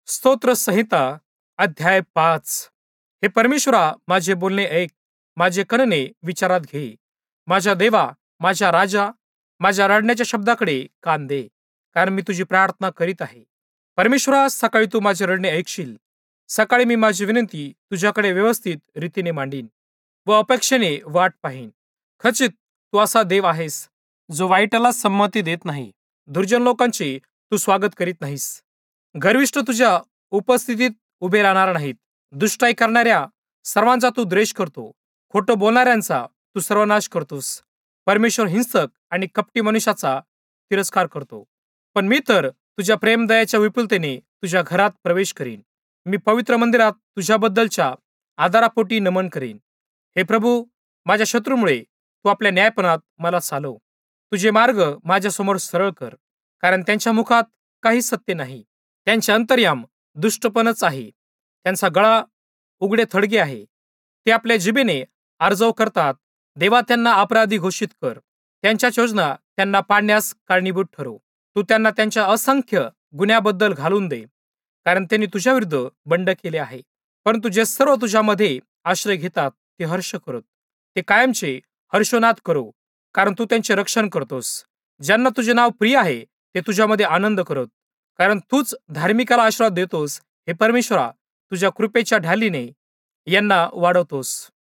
स्तोत्र संहिता अध्याय 5. हे परमेश्वरा, माझे बोलणे ऐक, माझे कणने विचारात घे. माझ्या देवा, माझ्या राजा, माझ्या रडण्याच्या शब्दाकडे कान दे, कारण मी तुझी प्रार्थना करीत आहे. परमेश्वरा, सकाळी तू माझे रडणे ऐकशील. सकाळी मी माझी विनंती तुझ्याकडे व्यवस्थित रीतीने मांडीन व अपेक्षेने वाट पाहीन. खचित तू असा देव आहेस जो वाईटाला संमती देत नाही. दुर्जन लोकांचे तू स्वागत करीत नाहीस. गर्विष्ठ तुझ्या उपस्थितीत उभे राहणार नाहीत. दुष्टाई करणाऱ्या सर्वांचा तू द्वेष करतो. खोटं बोलणाऱ्यांचा तू सर्वनाश करतोस. परमेश्वर हिंसक आणि कपटी मनुष्याचा तिरस्कार करतो. पण मी तर तुझ्या प्रेमदयाच्या विपुलतेने तुझ्या घरात प्रवेश करीन. मी पवित्र मंदिरात तुझ्याबद्दलच्या आदरापोटी नमन करीन. हे प्रभू, माझ्या शत्रूमुळे तू आपल्या न्यायपणात मला चालव. तुझे मार्ग माझ्यासमोर सरळ कर, कारण त्यांच्या मुखात काही सत्य नाही. त्यांचे अंतर्याम दुष्टपणच आहे. त्यांचा गळा उघडे थडगे आहे. ते आपल्या जिभेने आर्जव करतात. देवा, त्यांना अपराधी घोषित कर. त्यांच्याच योजना त्यांना पाडण्यास कारणीभूत ठरव. तू त्यांना त्यांच्या असंख्य गुन्ह्याबद्दल घालून दे, कारण त्यांनी तुझ्याविरुद्ध बंड केले आहे. परंतु जे सर्व तुझ्यामध्ये आश्रय घेतात ते हर्ष करत. ते कायमचे हर्षनाद करो, कारण तू त्यांचे रक्षण करतोस. ज्यांना तुझे नाव प्रिय आहे ते तुझ्यामध्ये आनंद करत, कारण तूच धार्मिकाला आशीर्वाद देतोस. हे परमेश्वरा, तुझ्या कृपेच्या ढालीने यांना वाढवतोस.